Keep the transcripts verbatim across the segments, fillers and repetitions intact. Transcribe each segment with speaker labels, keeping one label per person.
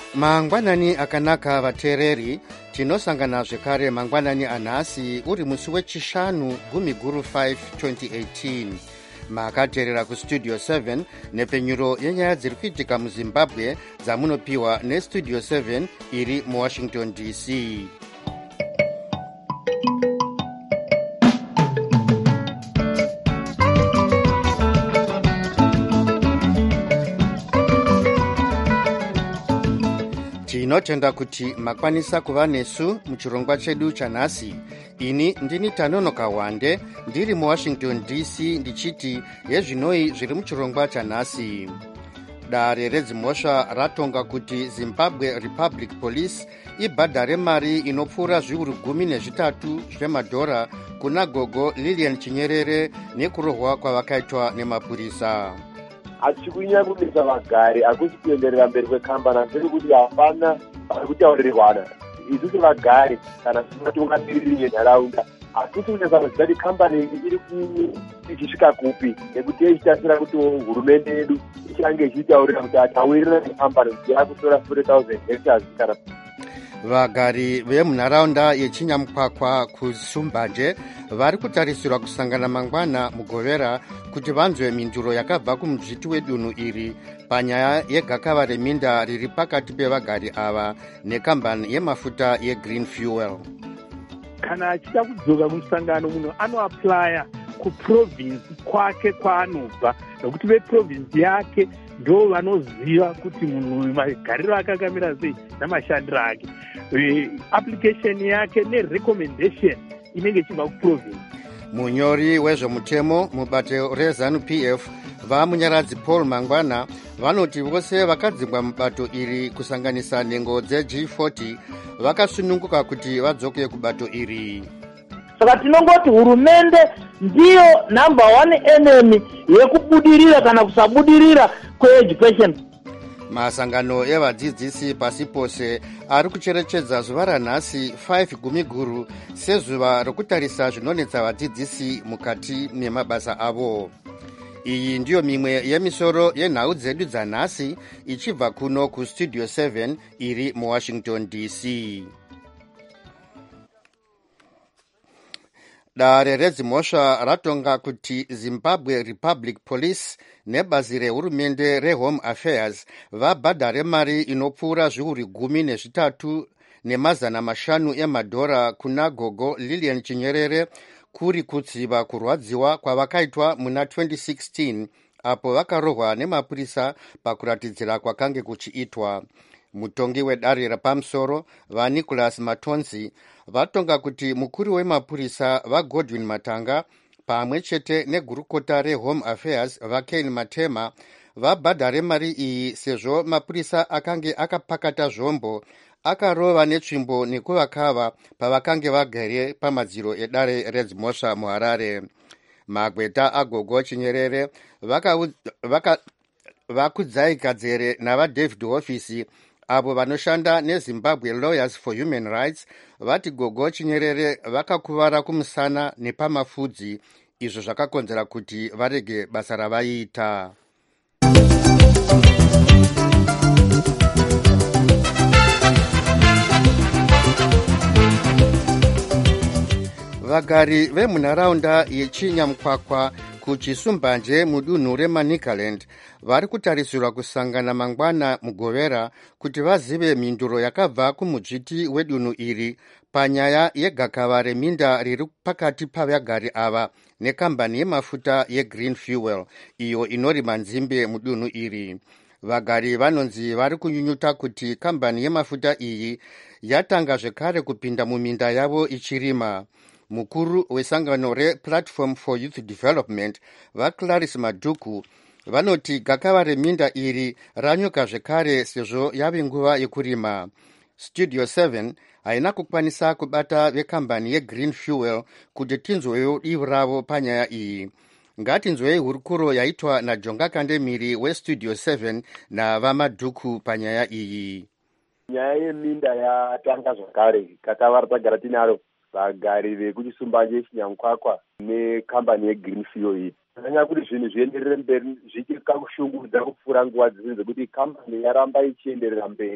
Speaker 1: mangwanani akanaka vateereri, tinosangana zvekare mangwanani anhasi uri musi wechishanu gumi guru five twenty eighteen. makateerera kustudio seven nepfenyuro yenyaya dziri kuitika muzimbabwe dzamunopiwa nestudio seven iri muwashington D C. tinotenda kuti makwanisa kuva nesu muchirongwa chedu chanhasi. ini ndini Tanonoka Wande ndiri muwashington D C ndichiti yezvinoi zviri muchirongwa chanhasi. dare redzimhosva ratonga kuti Zimbabwe Republic Police ibhadhare mari inopfuura zviuru gumi nezvitatu zvemadhora kuna gogo Lilian Chinyerere nekurohwa kwavakaitwa nemapurisa.
Speaker 2: hatisi kunyanya kunetsa vagari, hakusi kuenderera mberi kwekambani, asi kuti hapana vari kutauririrwana. isusu vagari kana vatungamiriri venharaunda hatisi kunetsa kuziva kuti kambani iri ichisvika kupi, nekuti ichitasira kuti hurumende yedu ichange ichitaurira kuti atawirira nekambani kuti yakutora forty thousand hectares kana.
Speaker 1: vagari vemunharaunda yeChinyamukwakwa kuSumbanje vari kutarisirwa kusangana mangwana mugovera kuti vanzwe mhinduro yakabva kumudzviti wedunhu iri panyaya yegakava reminda riri pakati pevagari ava nekambani yemafuta yeGreen Fuel.
Speaker 3: kana achida kudzoka kumusangano munhu anoaplya kuprovinsi kwake kwaanobva, nokuti veprovinsi yake ndo vanoziva kuti munhu magariro ake akamira sei namashandiro ake. application yake nerecommendation inenge ichibva kuprovinsi.
Speaker 1: munyori wezvemutemo mubato rezanu P F vamunyaradzi Paul Mangwana vanoti vose vakadzingwa mubato iri kusanganisa nhengo dzeG forty vakasununguka kuti vadzoke kubato iri.
Speaker 4: saka tinongoti hurumende ndiyo number one enemy yekubudirira kana kusabudirira kweeducation.
Speaker 1: masangano evadzidzisi pasi pose ari kucherechedza zuva ranhasi five gumi guru sezuva rokutarisa zvinonetsa vadzidzisi mukati memabasa avo. iyi ndiyo mimwe yemisoro yenhau dzedu dzanhasi ichibva kuno kustudio seven iri muwashington D C. dare redzimhosva ratonga kuti Zimbabwe Republic Police nebazi rehurumende reHome Affairs vabhadhare mari inopfuura zviuru gumi nezvitatu nemazana mashanu emadhora kuna gogo Lilian Chinyerere kuri kutsiva kurwadziwa kwavakaitwa muna twenty sixteen apo vakarohwa nemapurisa pakuratidzira kwakange kuchiitwa. mutongi wedare repamusoro vaNicholas Matonzi vatonga kuti mukuru wemapurisa vaGodwin Matanga pamwe chete negurukota reHome Affairs vaKen Matema vabhadhare mari iyi sezvo mapurisa akange akapakata zvombo akarova netsvimbo nekuvakava pavakange vagere pamadziro edare redzimhosva muHarare. magweta agogo Chinyerere vakudzai kadzere navaDavid Ofisi avo vanoshanda neZimbabwe Lawyers for Human Rights vati gogo Chinyerere vakakuvara kumusana nepamafudzi, izvo zvakakonzera kuti varege basa ravaiita. vagari vemunharaunda yeChinyamukwakwa kuChisumbanje mudunhu reManicaland vari kutarisirwa kusangana mangwana mugovera kuti vazive mhinduro yakabva kumudzviti wedunhu iri panyaya yegakava reminda riri pakati pavagari ava nekambani yemafuta yeGreen Fuel iyo inorima nzimbe mudunhu iri. vagari vanonzi vari kunyunyuta kuti kambani yemafuta iyi yatanga zvekare kupinda muminda yavo ichirima. mukuru wesangano rePlatform for Youth Development vaClarice Maduku vanoti gakava reminda iri ranyuka zvekare sezvo yave nguva yekurima. Studio seven haina kukwanisa kubata vekambani yeGreen Fuel kuti tinzwewo divi ravo panyaya iyi. ngatinzwei hurukuro yaitwa naJonga Kandemiri weStudio seven navaMaduku panyaya iyi.
Speaker 2: nyaya yeminda yatanga zvakare kakava ratagara tinaro vagari vekuChisumbanje Chinyamukwakwa nekambani yeGreen Fuel iyi. Ndanya kuti zvinhu zvienderere mberi zvichikakushungurudza kupfuura nguva dzese dzekuti kambani yaramba ichienderera mberi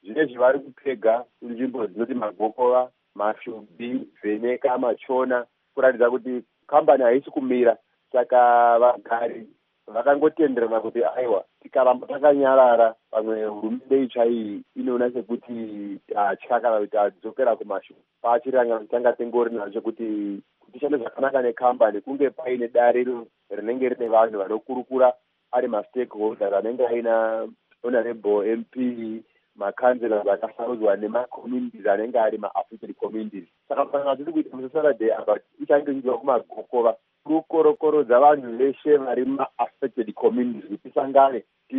Speaker 2: zvinezvi vari kupfega nzvimbo dzinoti magokova, mashubi, vheneka, machona, kuratidza kuti kambani haisi kumira. Saka vagari vakangotenderana kuti aiwa tikaramba takanyarara pamwe hurumende itsva iyi inoona sekuti tatya kana kuti tadzokera kumashure. Pachiranga tanga tengori nacho kuti tishande zvakanaka nekambani kunge paine dare rinenge rine vanhu vanokurukura ari mastakeholders anenge aina honorable M P, makanzela akasarudzwa nemacommunities anenge ari maAfrican communities. Saka panga tiri kuita musaturday about ichange ichiitwa kumagokova kukorokoro dzavanhu veshe vari ma-affected communities kuti tisangane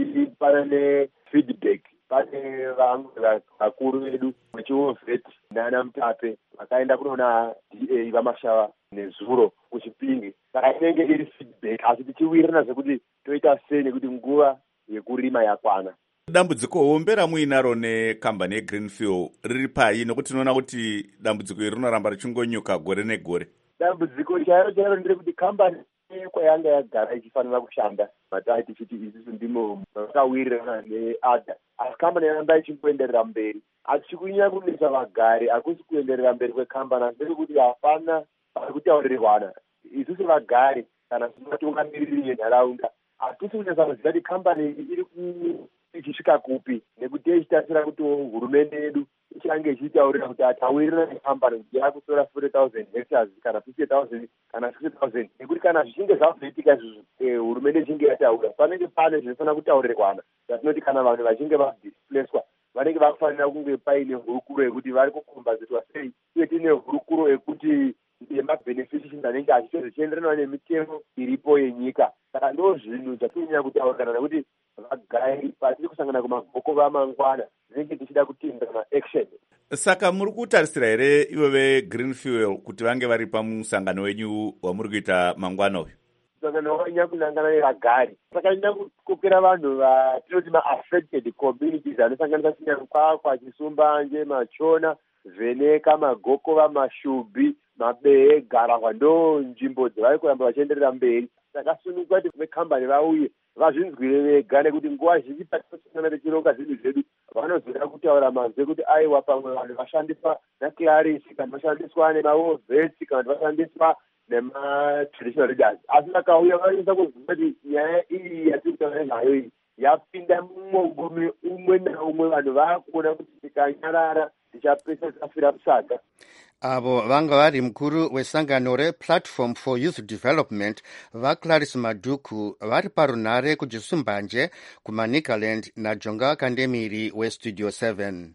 Speaker 2: tipane feedback. Pane vamwe vakuru vedu vechiOVET nana Mutape vakaenda kunoona D A vaMashava nezuro kuChipinge. Saka inenge iri feedback asi tichiwirirana zvekuti toita sei nekuti nguva yekurima yakwana.
Speaker 5: Dambudziko hombe ramuinaro nekambani yeGreenfield riri pai, nokuti tinoona kuti dambudziko iri rinoramba richingonyuka gore negore? Dambudziko
Speaker 2: chairo chairo ndere kuti kambani kwayanga yagara ichifanira kushanda matai tichiti isusu ndimo vakawirirana neadha, asi kambani yaramba ichingoenderera mberi. Hatisi kunyanya kunetsa vagari, hakusi kuenderera mberi kwekambani, asi ndekuti hapana vari kutaurirwana. Isusu vagari kana vatungamiriri venharaunda hatisi kunyatsa kuziva kuti kambani iri ichisvika kupi, nekuti ichitasira kuti hurumende yedu ichange ichitaurira kuti atawirirana nekambani kuti yakutora forty thousand hectares kana fifty thousand kana sixty thousand, nekuti kana zvichinge zvazoitika izvozvo hurumende ichinge yataura panenge pane zvinofanira kutaurirwana. Zvatinoti kana vanhu vachinge vadisplacedwa vanenge vakufanira kunge paine hurukuro yekuti vari kukombazitwa sei, uye tine hurukuro yekuti yemabeneficiaries anenge achienderana nemitemo iripo yenyika. Saka ndo zvinhu zvatonyanya kutaurirana, nekuti vagari patiri kusangana kumagokova amangwana zvinenge tichida kutenderana action.
Speaker 5: Saka muri kutarisira here ivo veGreenfield kuti vange vari pamusangano wenyu wamuri kuita mangwana uyu?
Speaker 2: Musangano wanyanya kunangana nevagari, saka nyanya kukopera vanhu vatinoti ma-affected communities anosanganisa Chinyamukwakwa, Chisumbanje, Machona, Vheneka, Magokova, Mashubi, Mabehe, Garahwa ndo nzvimbo dzavari kuramba vachienderera mberi. Saka sununguka kuti vekambani vauye vazvinzwire vega, nekuti nguva zhinji patisangana tichironga zvinhu zvedu vanozoda kutaura manzwi kuti aiwa pamwe vanhu vashandiswa naClarity kana vashandiswa nemaOVET kana vashandiswa nema-traditional leaders. Asi vakauya vanisa kuziva kuti nyaya iyi yatiri kutaura nezvayo iyi yapinda mumwe umwe naumwe. Vanhu vakuona kuti tikanyarara tichapesa tikafira musaga.
Speaker 1: Avo vanga vari mukuru wesangano rePlatform for Youth Development vaClarisse Maduku vari parunhare kuChisumbanje kumaNicaland naJonga Kandemiri weStudio seven.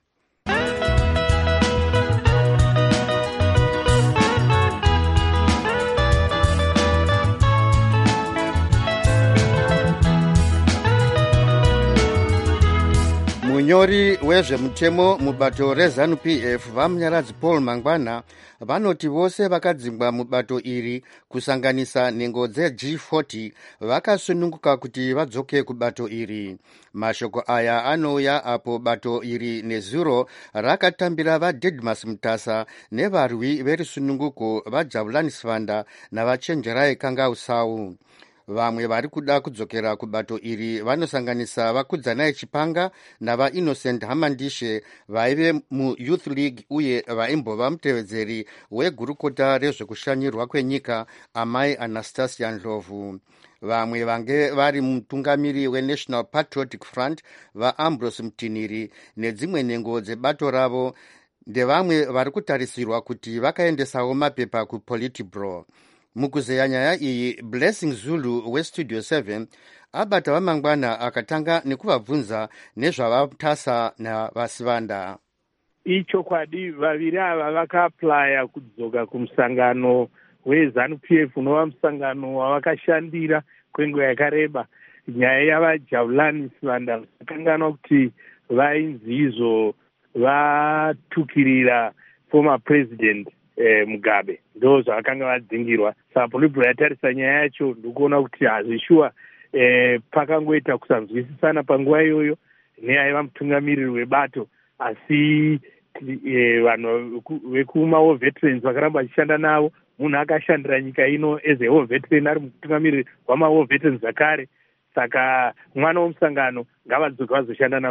Speaker 1: Munyori wezvemutemo mubato reZANU P F vamunyaradzi Paul Mangwana vanoti vose vakadzingwa mubato iri kusanganisa nhengo dzeG forty vakasununguka kuti vadzoke kubato iri. Mashoko aya anouya apo bato iri nezuro rakatambira vaDidmus Mutasa nevarwi verisununguko vaJabulani Sivanda navachenjerai Kangausau. Vamwe vari kuda kudzokera kubato iri vanosanganisa vakudzanai Chipanga navaInnocent Hamandishe vaive muYouth League uye vaimbova mutevedzeri wegurukota rezvekushanyirwa kwenyika amai Anastasia Ndlovu. Vamwe vange vari mutungamiri weNational Patriotic Front vaAmbrose Mutiniri nedzimwe nhengo dzebato ravo ndevamwe vari kutarisirwa kuti vakaendesawo mapepa kuPolitburo. Mukuzeya nyaya iyi Blessing Zulu weStudio seven abata vamangwana akatanga nekuvabvunza nezvavamutasa navasivanda.
Speaker 3: Ichokwadi vaviri ava vakaaplaya kudzoka kumusangano weZANU P F unova musangano wavakashandira kwenguva yakareba. Nyaya yavaJabulani Sivanda vakanganwa kuti vainzi izvo vatukirira former president Eh, Mugabe ndo zvavakanga vadzingirwa. Saka Politburo yatarisa nyaya yacho ndikuona kuti hazvishuwa eh, pakangoita kusanzwisisana panguva iyoyo neaiva mutungamiriri webato, asi eh, vanhu vekumawo veterans vakaramba vachishanda navo. Munhu akashandira nyika ino as a veteran ari mutungamiriri wamawo veterans zakare. Saka mwana womusangano ngavadzoke vazoshanda navamwe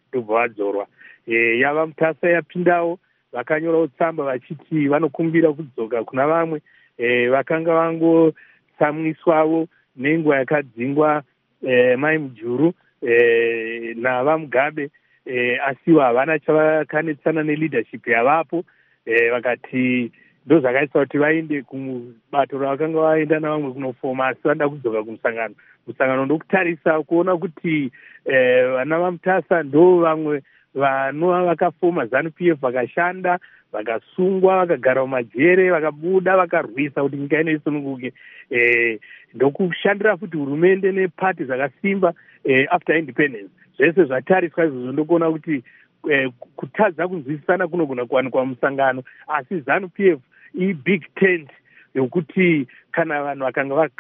Speaker 3: ndobva vadzorwa. E, yava mutasa yapindawo, vakanyorawo tsamba vachiti vanokumbira kudzoka kuna vamwe e, vakanga vangotsamwiswawo nenguva yakadzingwa e, Mai Mujuru e, navaMugabe e, asiwo havana chavakanetsana neleadership yavapo e, vakati ndo zvakaisa kuti vaende kubato ravakanga vaenda navamwe kunofoma, asi vanoda kudzoka kumusangano. Musangano ndokutarisa kuona kuti vana e, vaMutasa ndo vamwe vanova vakafoma ZANU P F vakashanda, vakasungwa, vakagara mumajere, vakabuda, vakarwisa kuti nyika ino isununguke. E, ndokushandira futi hurumende nepati zvakasimba e, after independence. Zvese zvatariswa izvozvo ndokuona kuti e, kutadza kunzwisisana kunogona kuwanikwa musangano, asi ZANU P F i-big tent yokuti kana vanhu vakanga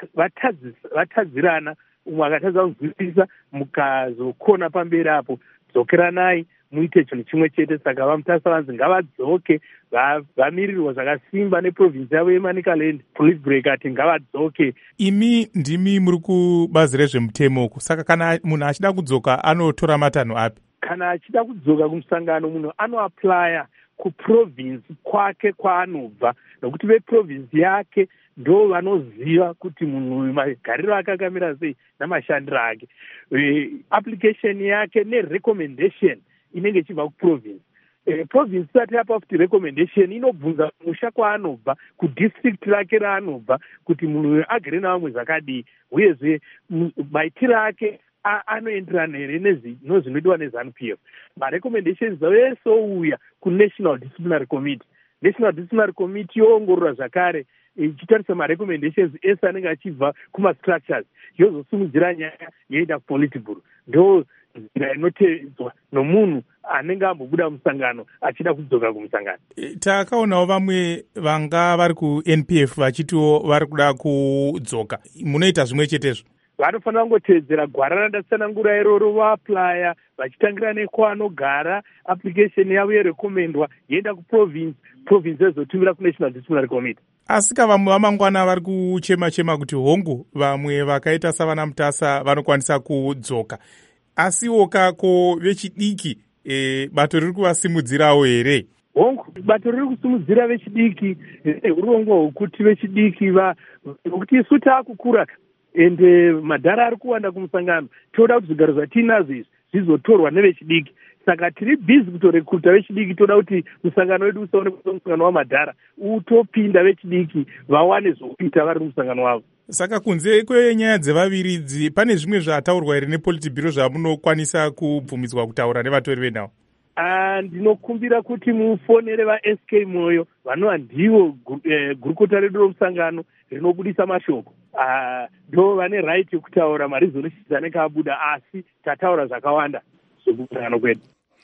Speaker 3: vatadzirana, umwe akatadza kunzwisisa, mukazokona pamberi apo, dzokeranai muite chinhu chimwe chete. Saka vaMutasa vanzi ngavadzoke, vamirirwa zvakasimba neprovinsi yavo yeManicaland, Politibreak ati ngavadzoke.
Speaker 6: Imi ndimi muri kubazi rezvemutemo uku, saka kana munhu achida kudzoka anotora matanho api?
Speaker 3: Kana achida kudzoka kumusangano, munhu anoaplya kuprovinsi kwake kwaanobva, nokuti veprovinsi yake ndo vanoziva kuti munhu magariro ake akamira sei namashandiro ake. E, application yake nerecommendation inenge ichibva kuprovinsi. E, provinsi isati yapa futi recommendation inobvunza musha kwaanobva, kudistrict rake raanobva, kuti munhu agere navamwe zvakadii, uyezve maitiro ake anoenderana here nezvinoitwa neZANU P F. Marecommendations vese ouya kuNational Disciplinary Committee. National Disciplinary Committee yoongorora zvakare ichitarisa marecommendations ese anenge achibva kumastructures, yozosimudzira nyaya yoenda kuPolitburo. Ndo nzira inotedzwa nomunhu anenge ambobuda musangano achida kudzoka kumusangano.
Speaker 6: Takaonawo vamwe vanga vari kuN P F vachitiwo vari kuda kudzoka. Munoita zvimwe chetezvo?
Speaker 3: Vanofanira kungotedzera gwara randatsanangura iroro, vaaplya vachitangira nekwaanogara, application yavo yerekomendwa yoenda kuprovinsi, provinsi yozotumira kuNational Disciplinary Committee.
Speaker 6: Asi vamwe vamangwana vari kuchema-chema kuti hongu vamwe vakaita savana Mutasa vanokwanisa kudzoka. Asiwo kako vechidiki e, bato riri kuvasimudzirawo here?
Speaker 3: Hongu bato riri kusimudzira vechidiki urongwa hwokuti vechidiki kuti isu taakukura ende madhara ari kuwanda kumusangano, toda kuti zvigaro zvatinazvo izvi zvizotorwa nevechidiki. Saka tiri bhizi kutorekruta vechidiki, toda kuti musangano wedu usaonekwa musangano wamadhara, utopinda vechidiki vawane zvokuita vari musangano wavo.
Speaker 6: Saka kunze kwenyaya dzevaviridzi pane zvimwe zvataurwa here nePolitburo zvamunokwanisa kubvumidzwa kutaura nevatori venhau?
Speaker 3: Uh, ndinokumbira kuti mufonere vaS K Moyo vanova ndivo eh, gurukota redu romusangano rinobudisa mashoko. Ndo uh, vane right yekutaura maresolutions anenge abuda, asi tataura zvakawanda zvekusangano kwedu.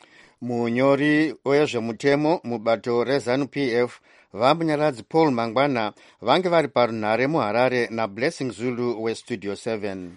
Speaker 1: Munyori wezvemutemo mubato reZANU P F vamunyaradzi Paul Mangwana vange vari parunhare muHarare naBlessing Zulu weStudio seven.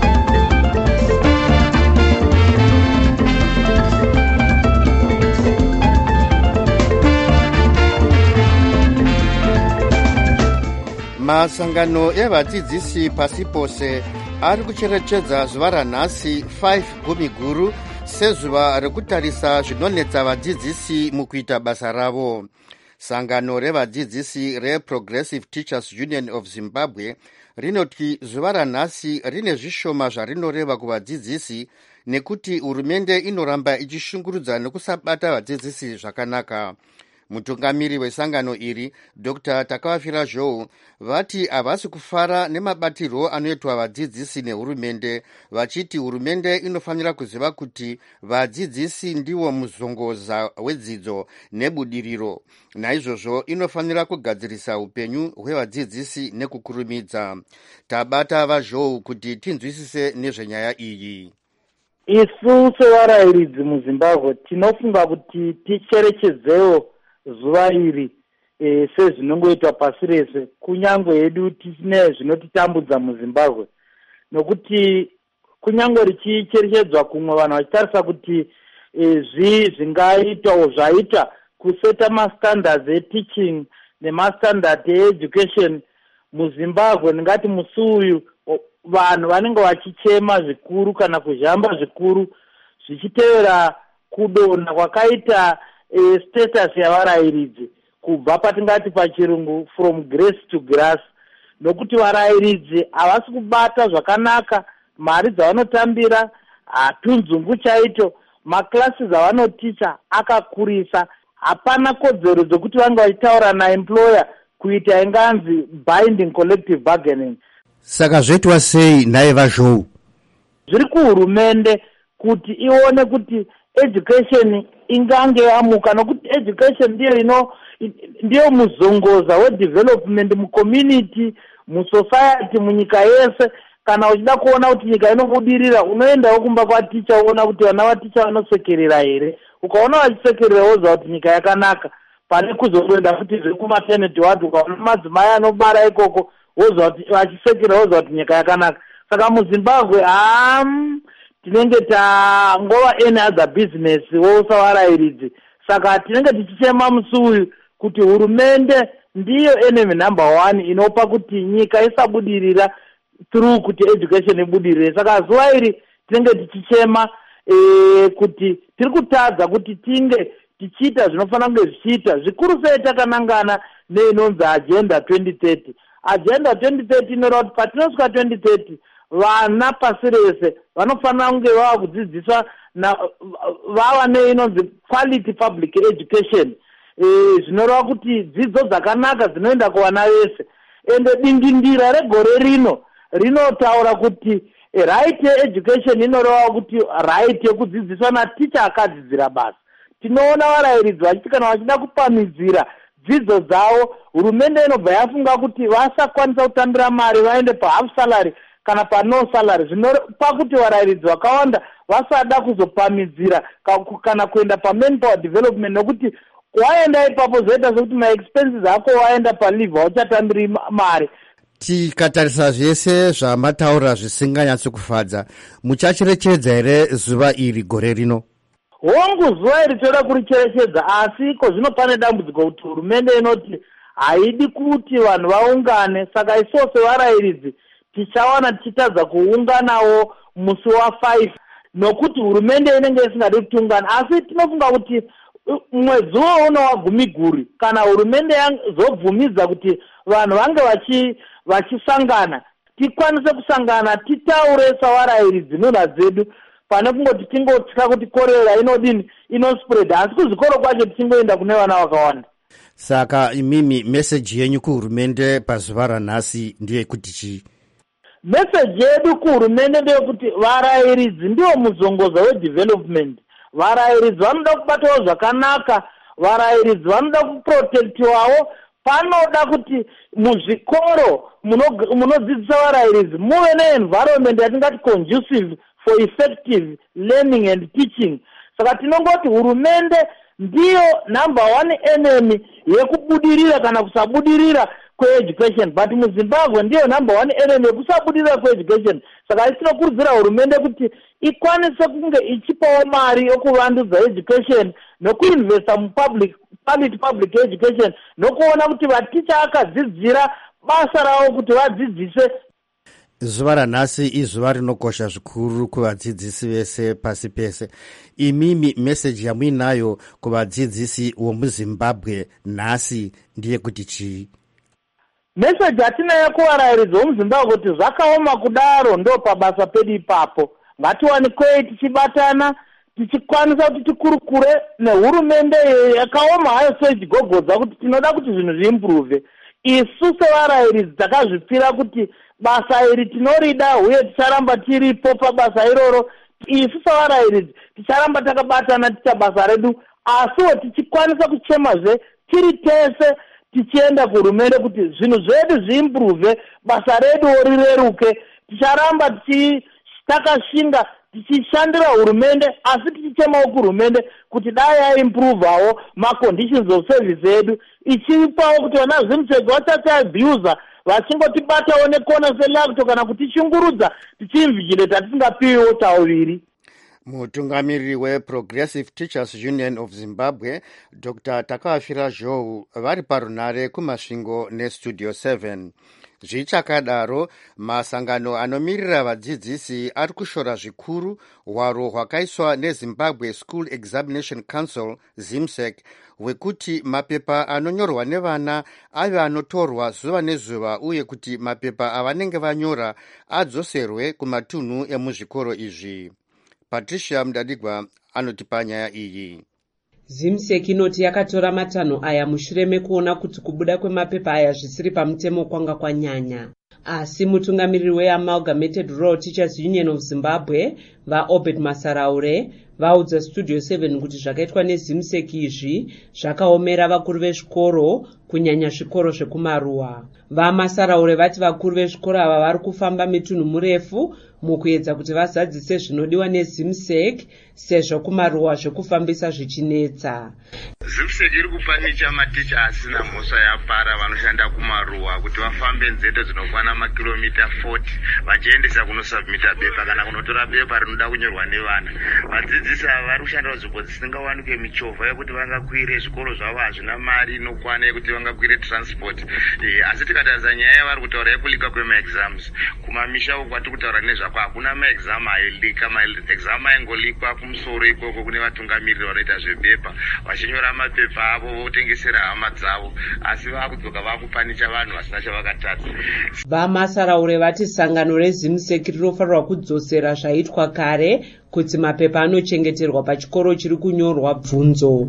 Speaker 1: Masangano evadzidzisi pasi pose ari kucherechedza zuva ranhasi five gumi guru sezuva rekutarisa zvinonetsa vadzidzisi mukuita basa ravo. Sangano revadzidzisi reProgressive Teachers Union of Zimbabwe rinoti zuva ranhasi rine zvishoma zvarinoreva kuvadzidzisi nekuti hurumende inoramba ichishungurudza nekusabata vadzidzisi zvakanaka. Mutungamiri wesangano iri Doctor Takawafira Zhou vati havasi kufara nemabatirwo anoitwa vadzidzisi nehurumende, vachiti hurumende inofanira kuziva kuti vadzidzisi ndiwo muzongoza wedzidzo nebudiriro. Naizvozvo inofanira kugadzirisa upenyu hwevadzidzisi nekukurumidza. Tabata vaZhou kuti tinzwisise nezvenyaya iyi.
Speaker 4: Isu sevarayiridzi muZimbabwe tinofunga kuti ticherechedzewo zuva iri e, sezvinongoitwa pasi rese, kunyange hedu tisine zvinotitambudza muZimbabwe, nokuti kunyange richicherechedzwa kumwe vanhu vachitarisa kuti e, zvi zvingaitwawo zvaita kuseta mastandards eteaching nemastandard eeducation muZimbabwe. Ndingati musi uyu vanhu vanenge vachichema zvikuru kana kuzhamba zvikuru zvichitevera kudonha kwakaita e, status yavarayiridzi kubva patingati pachirungu from grace to grass, nokuti varayiridzi havasi kubata zvakanaka mari dzavanotambira, hatunzungu chaito, maklasi avanoticha akakurisa, hapana kodzero dzokuti vange vachitaura naemployer kuita inganzi binding collective bargaining.
Speaker 1: Saka zvoitwa sei naye vazhou?
Speaker 4: Zviri kuhurumende kuti ione kuti education ingange yamuka, nokuti education ndiyo ino ndiyo muzongoza wedevelopment mucommunity, musociety, munyika yese. Kana uchida kuona kuti nyika inobudirira, unoendawo kumba kwaticha uona kuti vana vaticha vanosekerera here. Ukaona vachisekerera woziva kuti nyika yakanaka. Pane kuzoenda futi zviri kumaternity ward, ukaona madzimai anobara ikoko woziva kuti vachisekera woziva kuti nyika yakanaka. Saka muZimbabwe am tinenge tangova any other business wosavarayiridzi. Saka tinenge tichichema musi uyu kuti hurumende ndiyo enemy number one inopa kuti nyika isabudirira through kuti education ibudirire. Saka zuva iri tinenge tichichema e, kuti tiri kutadza kuti tinge tichiita zvinofanira kunge zvichiita, zvikuru sei takanangana neinonzi agenda twenty thirty. Agenda twenty thirty inoreva kuti patinosvika twenty thirty vana pasi rese vanofanira kunge vava kudzidziswa vava neinonzi quality public education, e, zvinoreva kuti dzidzo dzakanaka dzinoenda kuvana vese. Ende dingindira regore rino rinotaura kuti right yeeducation inoreva kuti right yekudzidziswa naticha akadzidzira basa. Tinoona varayiridzi vachiti kana vachida kupamidzira dzidzo dzavo, hurumende inobva yafunga kuti vasakwanisa kutambira mari vaende pahalf salary kana pano salary, zvinopa kuti varayiridzi vakawanda vasada kuzopamidzira kana kuenda pamanpower development, nokuti waenda ipapo zoita sekuti maexpenses ako waenda palive hauchatambiri mari.
Speaker 1: Tikatarisa zvese zvamataura zvisinganyatsi kufadza, muchacherechedza here zuva iri gore rino?
Speaker 4: Hongu zuva iri toda kuricherechedza, asi ko zvino pane dambudziko kuti hurumende inoti haidi kuti vanhu vaungane. Saka isose varayiridzi tichawana tichitadza kuunganawo musi wafive, nokuti hurumende inenge isingadi kuti ungana. Asi tinofunga kuti mwedzi wouno wagumiguri kana hurumende yazobvumidza kuti vanhu vange vachi vachisangana, tikwanise kusangana titaure savarayiridzi nhunha dzedu, pane kungoti tingotyira kuti korera inodini inospread, asi kuzvikoro kwacho tichingoenda kune vana vakawanda.
Speaker 1: Saka imimi message yenyu kuhurumende pazuva ranhasi ndeyekuti chii?
Speaker 4: Message yedu kuhurumende ndeyekuti varayiridzi ndiwo muzongoza wedevelopment. Varayiridzi vanoda kubatawo zvakanaka, varayiridzi vanoda kuprotectiwawo. Panoda kuti muzvikoro munodzidzisa varayiridzi muve neenvironment yatingati conducive for effective learning and teaching. Saka tinongoti hurumende ndiyo number one enemy yekubudirira kana kusabudirira kweeducation, but muZimbabwe ndiyo number one enemy yekusabudirira kweeducation. Saka tinokurudzira hurumende kuti ikwanise kunge ichipawo mari yokuvandudza education nokuinvesta mupublic quality public education, nokuona kuti vaticha akadzidzira basa ravo kuti vadzidzise.
Speaker 1: Zuva ranhasi izuva rinokosha zvikuru kuvadzidzisi vese pasi pese. Imimi message yamuinayo kuvadzidzisi vomuZimbabwe nhasi ndeyekuti chii?
Speaker 4: Message atinayo kuvarayiridzi vomuZimbabwe kuti zvakaoma kudaro ndo pabasa pedu ipapo. Ngatiwanikei tichibatana tichikwanisa kuti tikurukure nehurumende yakaoma hayo sechigogodza kuti tinoda kuti zvinhu zviimprove. Isu sevarayiridzi takazvipfira kuti basa iri tinorida uye ticharamba tiripo pabasa iroro. Isu sevarayiridzi ticharamba takabatana ticha basa redu, asiwo tichikwanisa kuchemazve tiri tese tichienda kuhurumende kuti zvinhu zvedu zviimprove, basa redu rireruke. Ticharamba tichi takashinga tichishandira hurumende, asi tichichemawo kuhurumende kuti dai yaimprovawo maconditions of service edu, ichipawo kuti vana zvimutsego vasachiabusa vachingotibatawo nekona selacto kana kutichungurudza tichiinvigileta tisingapiwiwo tauviri.
Speaker 1: Mutungamiriri weProgressive Teachers Union of Zimbabwe Doctor Takafira Zhou vari parunare kumasvingo nestudio seven. Zvichakadaro, masangano anomirira vadzidzisi ari kushora zvikuru hwaro hwakaiswa neZimbabwe School Examination Council ZIMSEC hwekuti mapepa anonyorwa nevana ave anotorwa zuva nezuva uye kuti mapepa avanenge vanyora adzoserwe kumatunhu emuzvikoro izvi. Patricia Mudadigwa anotipa nyaya iyi.
Speaker 7: ZIMSEC inoti yakatora matanho aya mushure mekuona kuti kubuda kwemapepa aya zvisiri pamutemo kwanga kwanyanya. Asi mutungamiriri weAmalgamated Rural Teachers Union of Zimbabwe, vaObed Masaraure, vaudza Studio seven kuti zvakaitwa neZIMSEC izvi zvakaomera vakuru vezvikoro kunyanya zvikoro zvekumaruwa. VaMasaraure vati vakuru vezvikoro ava vari kufamba mitunhu murefu mukuedza kuti vazadzise zvinodiwa neZIMSEC sezvo kumaruwa zvekufambisa zvichinetsa.
Speaker 8: ZIMSEC iri kupanicha maticha asina mhosva yapara vanoshanda kumaruwa kuti vafambe nzendo dzinokwana makilomita forty vachiendesa kunosubmita bepa kana kunotora bepa rinoda kunyorwa nevana. Vadzidzisi ava vari kushanda nzvimbo dzisingawanikwe michovha yekuti vangakwire, zvikoro zvavo hazvina mari inokwana yekuti vangakwire transport. E, asi tikatarisa nyaya yavari kutaura yekulika kwemaexams kumamisha uko kwatiri kutaura nezvako hakuna maexam ailika. Maexam aingolikwa kumusoro ikoko kune vatungamiriri vanoita zvebepa vachinyora mapepa avo votengesera hama dzavo, asi vakudzoka vakupanicha vanhu vasina chavakatadza.
Speaker 7: VaMasaraure vati sangano reZIMSEC rinofanirwa kudzosera zvaitwa kare kuti mapepa anochengeterwa pachikoro chiri kunyorwa bvunzo.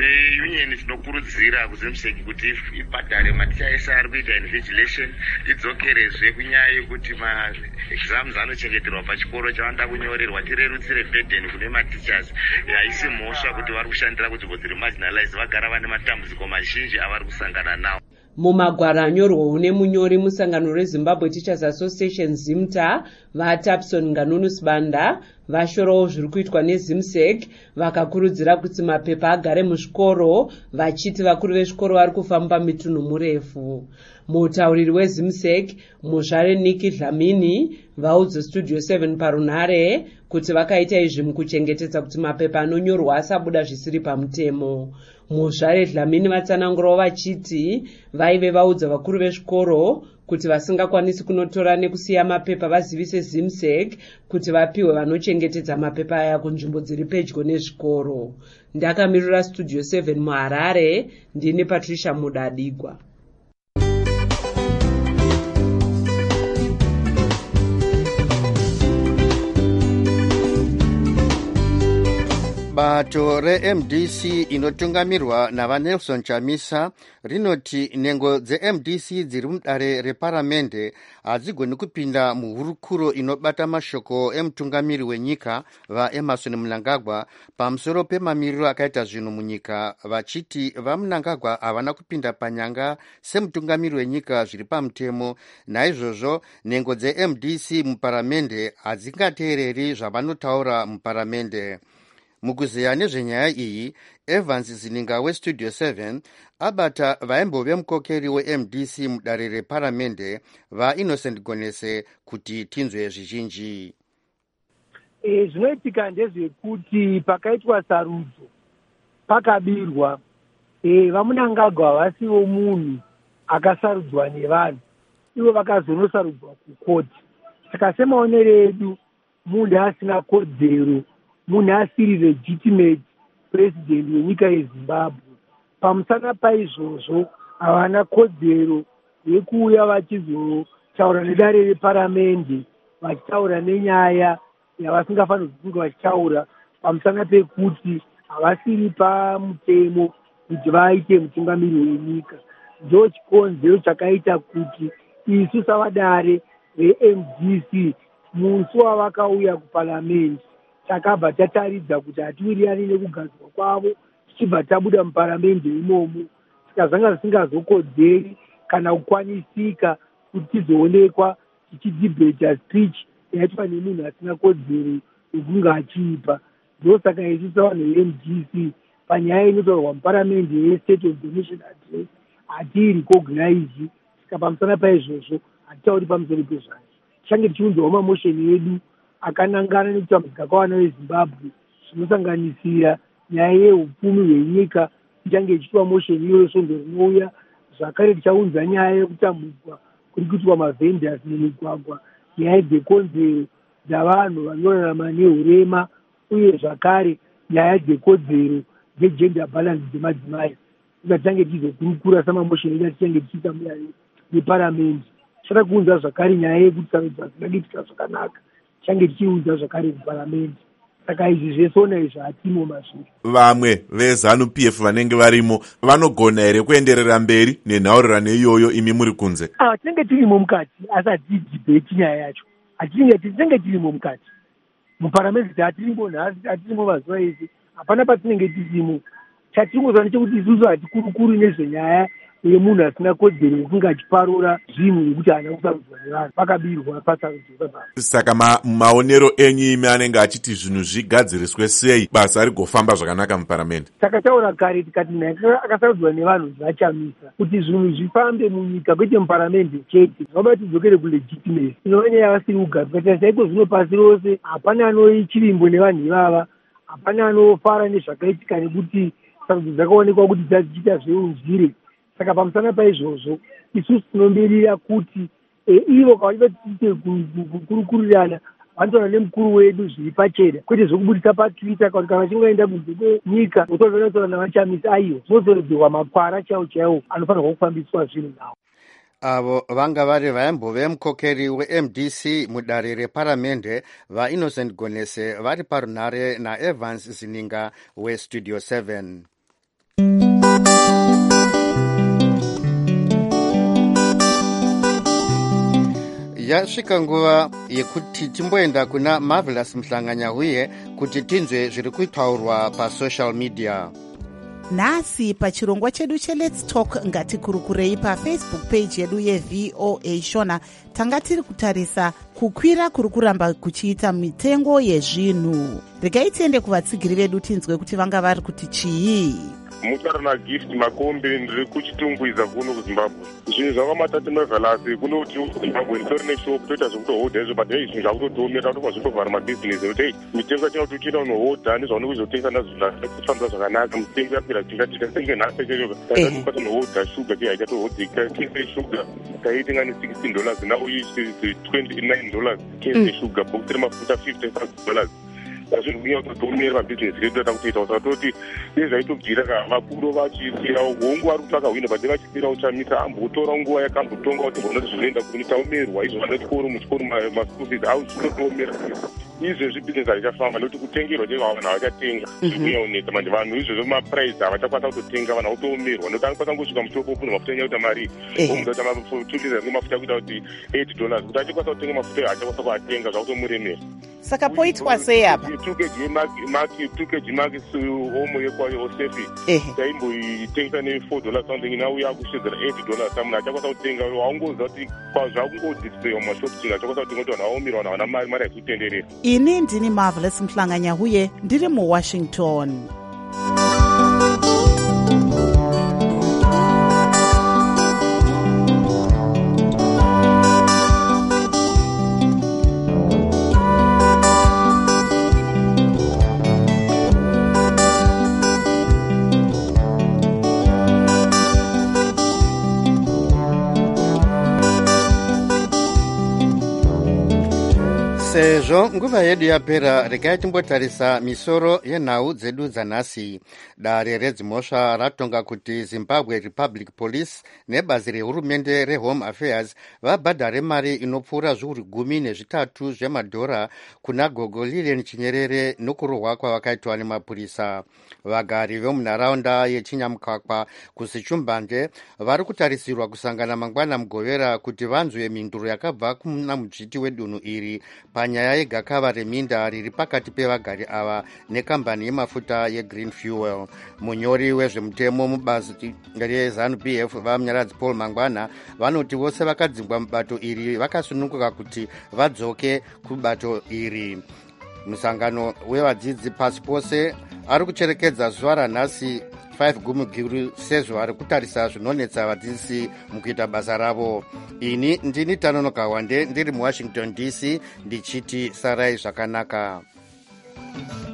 Speaker 8: Union tinokurudzira kuZIMSEC kuti ibhadhare maticha ese ari kuita invigilation, idzokerezve kunyaya yekuti maexams anochengeterwa pachikoro chavanoda kunyorerwa, tirerutsire burden kune matichers. Haisi mhosva kuti vari kushandira kunzvimbo dziri marginalized vagara vane matambudziko mazhinji avari kusangana nawo.
Speaker 7: Mumagwaro anyorwa une munyori musangano reZimbabwe Teachers Association ZIMTA, vaTapson Nganunus Banda vashorawo zviri kuitwa neZIMSEC vakakurudzira kuti mapepa agare muzvikoro, vachiti vakuru vezvikoro vari kufamba mitunhu murefu. Mutauriri weZIMSEC Muzvare Niki Dlamini vaudza Studio seven parunhare kuti vakaita izvi mukuchengetedza kuti mapepa anonyorwa asabuda zvisiri pamutemo. Muzvare Dlamini vatsanangurawo vachiti vaive vaudza vakuru vezvikoro kuti vasingakwanisi kunotora nekusiya mapepa vazivise ZIMSEC kuti vapiwe vanochengetedza mapepa aya kunzvimbo dziri pedyo nezvikoro. Ndakamirira Studio seven muHarare, ndini Patricia Mudadigwa.
Speaker 1: Bato re-M D C inotungamirwa navaNelson Chamisa rinoti nhengo dze-M D C dziri mudare reparamende hadzigoni kupinda muhurukuro inobata mashoko emutungamiri wenyika vaEmmerson Mnangagwa pamusoro pemamiriro akaita zvinhu munyika, vachiti vaMnangagwa havana kupinda panyanga semutungamiri wenyika zviri pamutemo. Naizvozvo nhengo dze-M D C muparamende hadzingateereri zvavanotaura muparamende. Mukuzeya nezvenyaya iyi, Evans Zininga weStudio seven abata vaimbove mukokeri weM D C mudare reparamende vaInnocent Gonese kuti tinzwe zvizhinji.
Speaker 3: E, zvinoitika ndezvekuti pakaitwa sarudzo pakabirwa e, vaMnangagwa havasiwo munhu akasarudzwa nevanhu, ivo vakazonosarudzwa kukoti. Saka semaonero edu munhu asina kodzero, munhu asiri legitimate president wenyika yeZimbabwe. Pamusana paizvozvo havana kodzero yekuuya vachizotaura nedare reparamende vachitaura nenyaya yavasingafanirwi kunge vachitaura pamusana pekuti havasiri pamutemo kuti vaite mutungamiri wenyika. Ndo chikonzero chakaita kuti isu savadare veM D C musi wavakauya kuparamende takabva tataridza kuti hatiwirirani nekugadzwa kwavo, tichibva tabuda muparamende imomo. Saka zvanga zvisingazokodzeri kana kukwanisika kuti tizoonekwa tichidhibheta speech yaitwa nemunhu asina kodzero yekunge achiipa. Ndosaka isu savanhu veM D C panyaya inotaurwa muparamende yeState of the Nation Address hatiri recognized. Saka pamusana paizvozvo hatitauri pamusoro pezvacho. Tichange tichiunzawo mamosheni edu akanangana nekutambudzika kwavana veZimbabwe zvinosanganisira nyaya yeupfumi hwenyika. Tichange tichiitwa mosheni iyoyo svondo rinouya. Zvakare tichaunza nyaya yekutambudzwa
Speaker 9: kuri kuitwa mavhendors mumigwagwa, nyaya dzekodzero dzavanhu vanorarama neurema, uye zvakare nyaya dzekodzero dzegender balance dzemadzimai. Tikachange tizokurukura samamosheni eda tichange tichiita muya neparamende, tichada kuunza zvakare nyaya yekuti sarudzo hazingagitika zvakanaka, tichange tichiunza zvakare kuparamende. Saka izvi zvesona izvi hatimo mazviri.
Speaker 10: Vamwe veZANU P F vanenge varimo vanogona here kuenderera mberi nenhaurirano iyoyo imi muri kunze?
Speaker 9: Ah, tinenge tirimo mukati, asi hatidhibheti nyaya yacho. Hatinenge tirimo mukati. Muparamende hatirimo nhasi, hatirimo mazuva ese. Hapana patinenge tirimo. Chatingozwa ndechekuti isusu hatikurukuri nezvenyaya yemunhu asina kodzero yekunge achiparura zvinhu nekuti haana kusarudzwa nevanhu, pakabirwa pasarudzwa baba.
Speaker 10: Saka ma, maonero enyu imi anenge achiti zvinhu zvigadziriswe sei basa rigofamba zvakanaka muparamende?
Speaker 9: Saka taura kare tikati munhu akasarudzwa nevanhu zvachamisa kuti zvinhu zvifambe munyika kwete muparamende chete, zvinoba tidzokere kulegitimacy. Inova nyaya yavasiri kugara tikati saiko zvino pasi rose hapana anoichirimbo nevanhu ivava, hapana anofara nezvakaitika nekuti sarudzo dzakaonekwa kuti dzadzichita zveunzvire. Saka pamusana paizvozvo isusu tinombirira kuti e, ivo kavaida tiite kukurukurirana vanotaura nemukuru wedu zviri pachena, kwete zvokubudisa patwitter kuti kana vachingoenda kunze kwenyika votozotaura navachamisa. Aiyo zvinozoredzerwa makwara chaiwo chaiwo anofanirwa kufambiswa zvinhu nawo.
Speaker 1: Avo vanga vari vaimbove mukokeri we-M D C mudare reparamende vaInnocent Gonese vari parunhare naEvans Zininga weStudio seven. Yasvika nguva yekuti timboenda kuna Marvelous Mhlanganyahuye kuti tinzwe zviri kutaurwa pasocial media.
Speaker 11: Nhasi pachirongwa chedu cheLet's Talk ngatikurukurei pafacebook page yedu yeV O A Shona tanga tiri kutarisa kukwira kuri kuramba kuchiita mitengo yezvinhu. Regai tiende kuvatsigiri vedu tinzwe kuti vanga vari kuti chii.
Speaker 12: Mutara na gift makombe ndiri kuchitungwiza kuno kuZimbabwe. Zvinhu zvakamatati Marvelous kuno kuti Zimbabwe nditori neshop toita zvekutohodha izvo but hey zvinhu zvakutotomera tokwa zvitovhara mabhizinesi kuti hey mitengo yatinga kuti uchienda unohodha nezvaone kuzotengesa nazvo zvakufamba zvakanaka mitengo yapera tingatika senge nhasi cheroka taitoka tinohodha shuga ke haitatohodzika kese shuga taitenga ne sixteen dollars now is twenty-nine dollars kese shuga box remafuta fifty-five dollars. Zviri kunyanya kutotomera mabhizinesi redu atakutoita usatoti nezvaitobvira ka vakuru vachifira hongu vari kutsvaka hwino bade vachifira uchamisa ambotora nguva yakambotonga kuti mbona zvinoenda kunitaomerwa izvo vanochikoro muchikoro maschool fees au zvinotomera izvezvi bhizinesi harichafamba nekuti kutengerwa chaivo vanhu havachatenga zvirikuyaoneka manje vanhu izvezvo mapuraisi havachakwanisa kutotenga vanhu vautomerwa nekuti anokwanisa kungosvika mushoko uno mafuta anyauta mari omuda kuti tuliza nemafuta kuita kuti eight dollars kuti achikwanisa kutenga mafuta hachakwanisa kuatenga zvakutomuremera.
Speaker 11: Saka poitwa sei apa?
Speaker 12: two kg maki omo yekwayo osefi taimboitengesa ne-four dollars something now yakushedzera eight dollars munhu achakwanisa kutenga waungoziva kuti zvakungodisplayiwa mumashopu chinhu achakwanisa kutenga kuti vanhu vaomerwa vanhu havana mari mari haikutenderera.
Speaker 11: Ini ndini Marvelous Mhlanganyahuye ndiri muWashington.
Speaker 1: Sezvo nguva yedu yapera, regai timbotarisa misoro yenhau dzedu dzanhasi. Dare redzimhosva ratonga kuti Zimbabwe Republic Police nebazi rehurumende reHome Affairs vabhadhare mari inopfuura zviuru gumi nezvitatu zvemadhora kuna gogo Lilian Chinyerere nokurohwa kwavakaitwa nemapurisa. Vagari vemunharaunda yeChinyamkwakwa kuSichumbanje vari kutarisirwa kusangana mangwana mugovera kuti vanzwe mhinduro yakabva kuna mudzviti wedunhu iri panyaya yegakava reminda riri pakati pevagari ava nekambani yemafuta yeGreen Fuel. Munyori wezvemutemo mubazi reZANU P F vamunyaradzi Paul Mangwana vanoti vose vakadzingwa mubato iri vakasununguka kuti vadzoke kubato iri. Musangano wevadzidzi pasi pose ari kucherekedza zuva ranhasi five gumiguru sezvo vari kutarisa zvinonetsa vadzidzisi mukuita basa ravo. Ini ndini Tanonoka Wande ndiri muWashington D C ndichiti sarai zvakanaka.